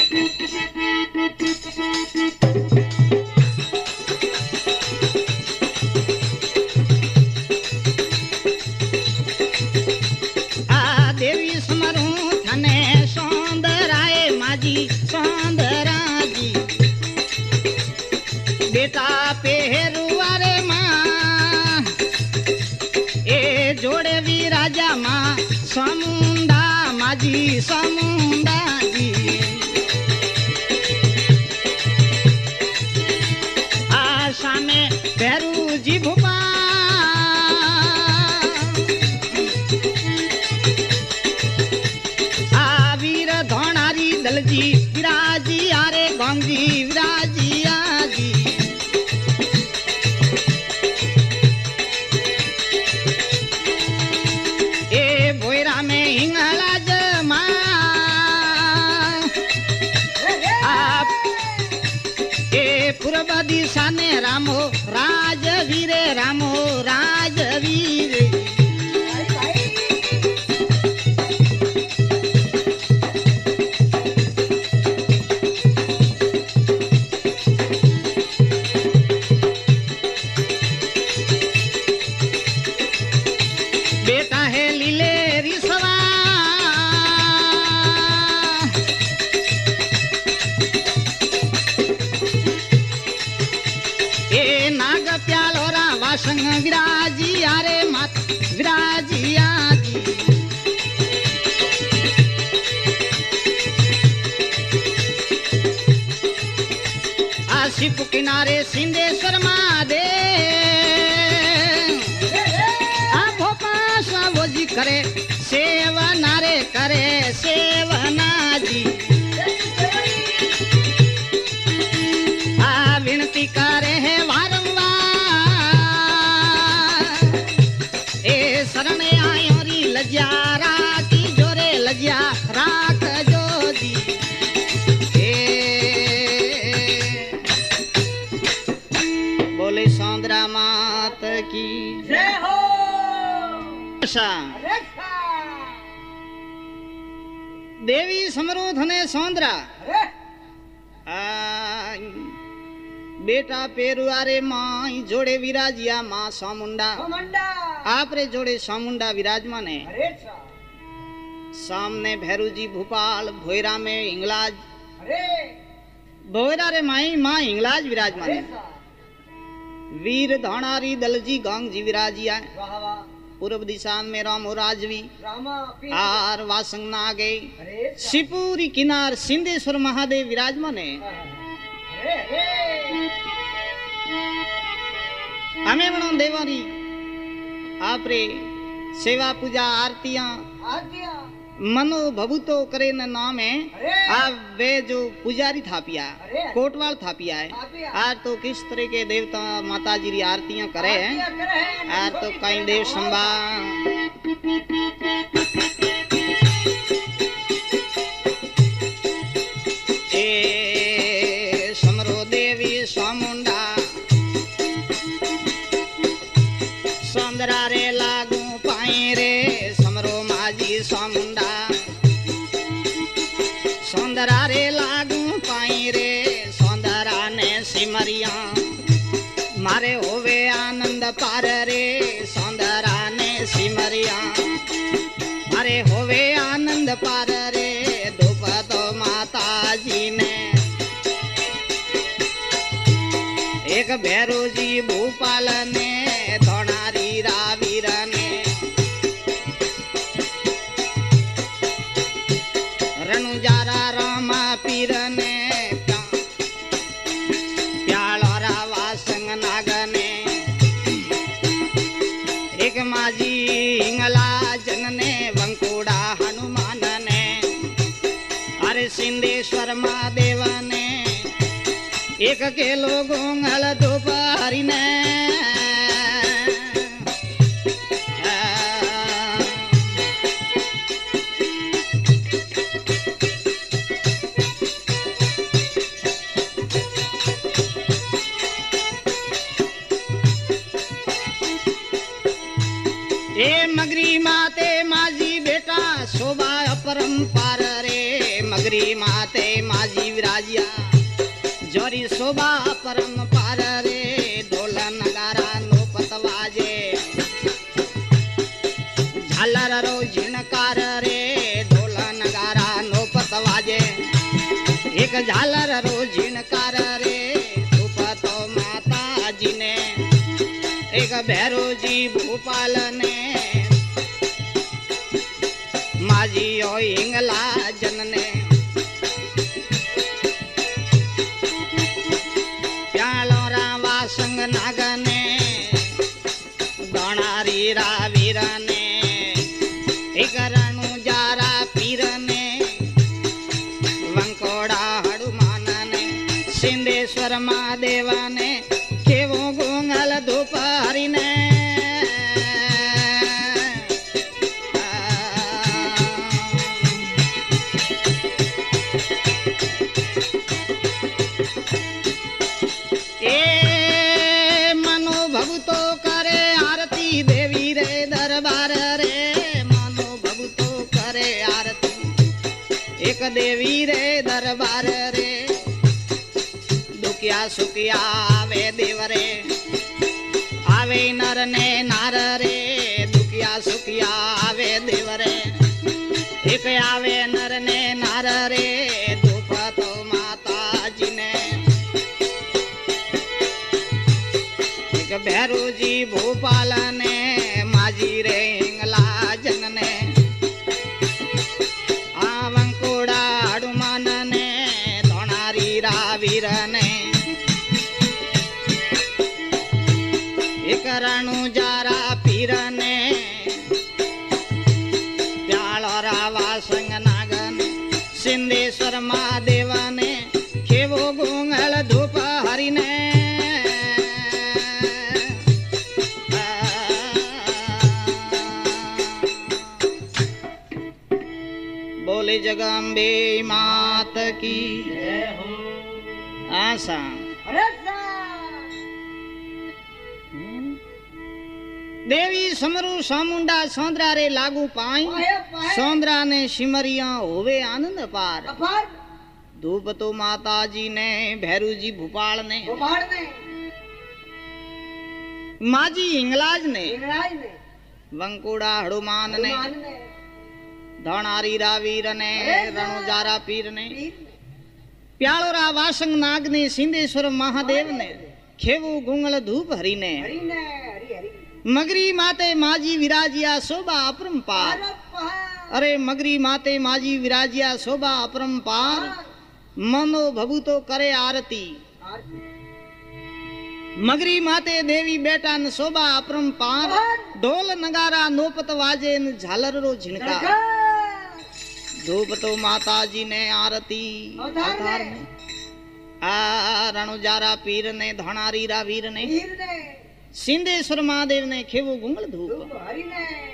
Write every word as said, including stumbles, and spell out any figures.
बेटा पेरुआ रे माँ ए जोड़े भी राजा माँ समुंडा माजी समुंडा जी आशा में पेरू जी भूपा आ वीर धोणारी दलजी विराजी आरे गंगी विराजी आजी दिशा ने रामो राजवीर रामो राजवीर बेटा है लीले रिसवा संग विराजी आरे मात विराजी आजी आशिप किनारे सिंधेश्वर महादेव आ भोपा स्वामी करे सेवा नारे करे सेवा नाजी आ विनती करे है वारंवार शरण आयो री लज्या राखी जोरे लज्या राख जो जी बोले सौंदरा मात की जय हो। देवी समरूध ने सौंदरा बेटा पेरुआरे माँ जोड़े विराजिया माँ सामुंडा आप रे जोड़े सामुंडा विराजमान है सामने भैरू जी भोपाल भोयरा में इंगलाज भोयरा रे माई माँ इंगलाज विराजमान है वीर धाणारी दलजी गांग जी विराजिया पूर्व दिशा में रामो राजवी आर वासंग नागे शिवपुरी किनार सिंधेश्वर महादेव विराजमान है हमें बनो देवारी आप रे सेवा पूजा आरतियां मनो भभूतो करे न नाम है आ वे जो पुजारी थापिया कोटवाल थापिया है आज तो किस तरह के देवता माता जी री आरतियां करे हैं आज तो कई देव संभा ए समरो देवी सामुंडा सौंदरा रे लागू पाई रे समरो माजी सामुंडा सौंदरा रे लागू पाई रे सौंदरा ने सिमरिया मारे होवे आनंद पार रे सौंदरा ने सिमरिया मारे होवे आनंद पार रे दोपतो माता जी ने एक भैरू जी भूपाल ने धोणारी रावीर ने रनुजारा रामा पीर ने प्यालोरा वासंग नाग ने एक माजी इंगला जन ने वंकुड़ा हनुमान ने अरे सिंधेश्वर महादेव ने एक के लोगों गल दोपहरी ने ए मगरी माते माजी बेटा शोभा अपरंपार रे मगरी माते माते माजी विराजिया जोरी शोभा परम पार रे ढोल नगारा नोपत वाजे झालर रो झिणकार रे ढोल नगारा नोपत वाजे एक झालर रो झिणकार रे धूपत माता जी ने एक भैरो जी भोपाल ने माजी ओ इंगला जन ने प्यालो रावा संग नागने दोणारी रावीर ने एक रणु जारा पीर ने वंकोड़ा हनुमान ने सिंधेश्वर महादेव ने केवो गोंगल धूप हरि ने देवी रे दरबार रे दुखिया सुखिया आवे देव रे आवे नर ने नार रे दुखिया सुखिया आवे देव रे एक आवे नर ने नार रे धूप तो माता जी ने एक भैरू जी भोपाल ने माजी रे इंगला जन ने वीर ने एक रणु जारा पीर ने प्यालो रावा संग नागन सिंधेश्वर महादेव ने खेवो गोंगल धूप हरि ने बोले जगदम्बे मात की आशा देवी समरू सामुंडा सौंदरा रे लागू पाई सौंदरा ने सिमरिया होवे आनंद पार धूप तो माता जी ने भैरू जी भोपाल ने माजी इंगलाज ने वंकोड़ा हनुमान ने धौणारी रावीर ने रणुजारा पीर ने प्यालोरा वासंग नाग ने सिंधेश्वर महादेव ने खेवू गुंगल धूप हरि ने मगरी माते माजी विराजिया शोभा अपरंपार अरे मगरी माते माजी विराजिया शोभा अपरंपार मनो भभूतो करे आरती मगरी माते देवी बेटा न शोभा अपरंपार ढोल नगारा नोपत वाजे न झालर रो झिणका धूप तो माता जी ने आरती अवतार ने आ रणुजारा पीर ने धौणारी रावीर ने सिंधेश्वर महादेव ने खेवो गुंगल धूप